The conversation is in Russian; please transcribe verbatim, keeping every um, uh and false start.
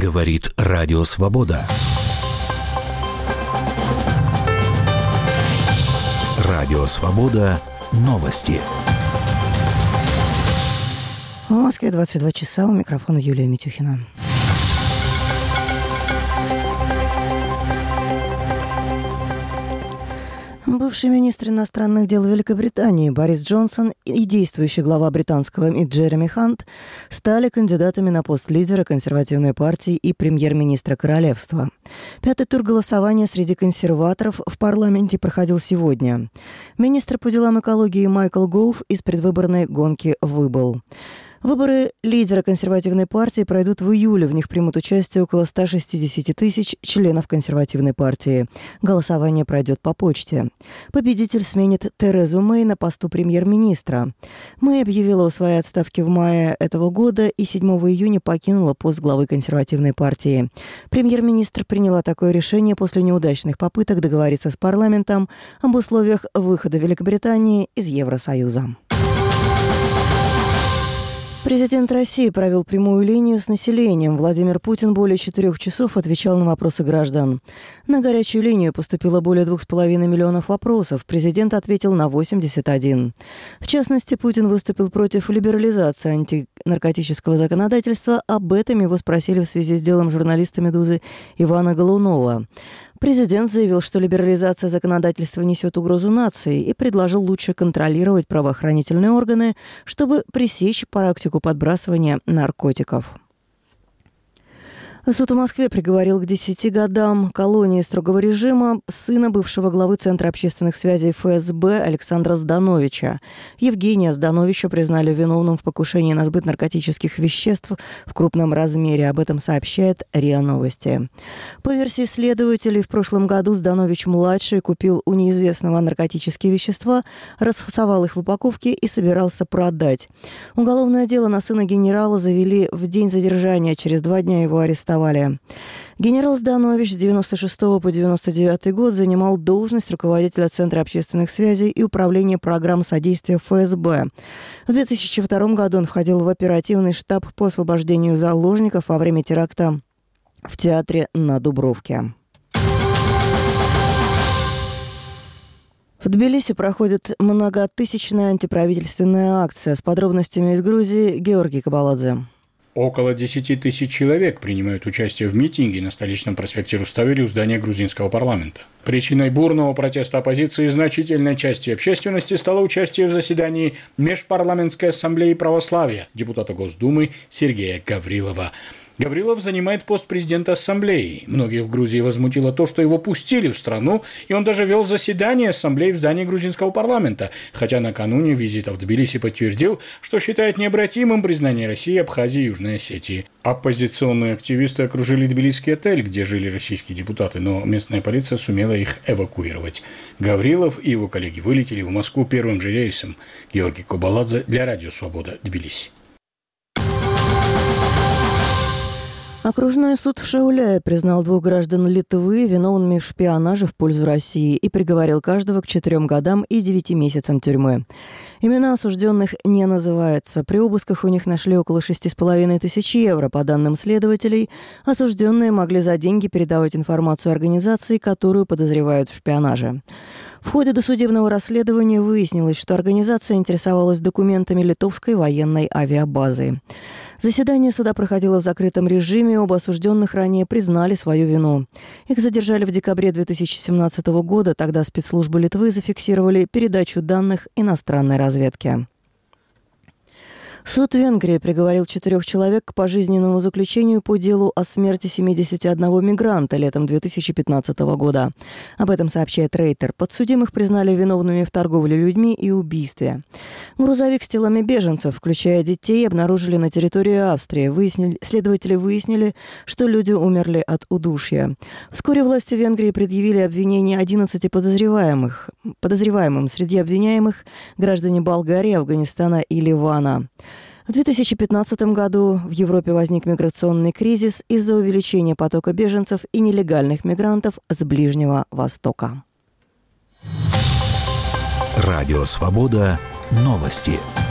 Говорит Радио Свобода. Радио Свобода. Новости. В Москве двадцать два часа. У микрофона Юлия Митюхина. Бывший министр иностранных дел Великобритании Борис Джонсон и действующий глава британского МИД Джереми Хант стали кандидатами на пост лидера консервативной партии и премьер-министра королевства. Пятый тур голосования среди консерваторов в парламенте проходил сегодня. Министр по делам экологии Майкл Гоув из предвыборной гонки выбыл. Выборы лидера консервативной партии пройдут в июле. В них примут участие около ста шестидесяти тысяч членов консервативной партии. Голосование пройдет по почте. Победитель сменит Терезу Мэй на посту премьер-министра. Мэй объявила о своей отставке в мае этого года и седьмого июня покинула пост главы консервативной партии. Премьер-министр приняла такое решение после неудачных попыток договориться с парламентом об условиях выхода Великобритании из Евросоюза. Президент России провел прямую линию с населением. Владимир Путин более четырех часов отвечал на вопросы граждан. На горячую линию поступило более двух с половиной миллионов вопросов. Президент ответил на восемьдесят один. В частности, Путин выступил против либерализации антинаркотического законодательства. Об этом его спросили в связи с делом журналиста «Медузы» Ивана Голунова. Президент заявил, что либерализация законодательства несет угрозу нации и предложил лучше контролировать правоохранительные органы, чтобы пресечь практику подбрасывания наркотиков. Суд в Москве приговорил к десяти годам колонии строгого режима сына бывшего главы Центра общественных связей эф эс бэ Александра Здановича. Евгения Здановича признали виновным в покушении на сбыт наркотических веществ в крупном размере. Об этом сообщает РИА Новости. По версии следователей, в прошлом году Зданович-младший купил у неизвестного наркотические вещества, расфасовал их в упаковке и собирался продать. Уголовное дело на сына генерала завели в день задержания. Через два дня его арестовали. Генерал Зданович с девяносто шестого по девяносто девятый год занимал должность руководителя Центра общественных связей и управления программ содействия эф эс бэ. В две тысячи втором году он входил в оперативный штаб по освобождению заложников во время теракта в театре на Дубровке. В Тбилиси проходит многотысячная антиправительственная акция. С подробностями из Грузии Георгий Кабаладзе. Около десяти тысяч человек принимают участие в митинге на столичном проспекте Руставели у здания грузинского парламента. Причиной бурного протеста оппозиции и значительной части общественности стало участие в заседании Межпарламентской ассамблеи православия депутата Госдумы Сергея Гаврилова. Гаврилов занимает пост президента ассамблеи. Многих в Грузии возмутило то, что его пустили в страну, и он даже вел заседание ассамблеи в здании грузинского парламента, хотя накануне визита в Тбилиси подтвердил, что считает необратимым признание России, Абхазии и Южной Осетии. Оппозиционные активисты окружили тбилисский отель, где жили российские депутаты, но местная полиция сумела их эвакуировать. Гаврилов и его коллеги вылетели в Москву первым же рейсом. Георгий Кабаладзе для Радио Свобода, Тбилиси. Окружной суд в Шауляе признал двух граждан Литвы виновными в шпионаже в пользу России и приговорил каждого к четырем годам и девяти месяцам тюрьмы. Имена осужденных не называются. При обысках у них нашли около шести с половиной тысяч евро. По данным следователей, осужденные могли за деньги передавать информацию организации, которую подозревают в шпионаже. В ходе досудебного расследования выяснилось, что организация интересовалась документами литовской военной авиабазы. Заседание суда проходило в закрытом режиме, оба осужденных ранее признали свою вину. Их задержали в декабре две тысячи семнадцатого года, тогда спецслужбы Литвы зафиксировали передачу данных иностранной разведки. Суд Венгрии приговорил четырех человек к пожизненному заключению по делу о смерти семидесяти одного мигранта летом две тысячи пятнадцатого года. Об этом сообщает Рейтер. Подсудимых признали виновными в торговле людьми и убийстве. Грузовик с телами беженцев, включая детей, обнаружили на территории Австрии. Выяснили, следователи выяснили, что люди умерли от удушья. Вскоре власти Венгрии предъявили обвинение одиннадцати подозреваемых. Подозреваемым среди обвиняемых граждане Болгарии, Афганистана и Ливана. В две тысячи пятнадцатом году в Европе возник миграционный кризис из-за увеличения потока беженцев и нелегальных мигрантов с Ближнего Востока. Радио Свобода. Новости.